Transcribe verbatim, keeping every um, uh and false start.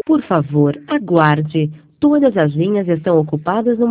Por favor, aguarde. Todas as linhas estão ocupadas no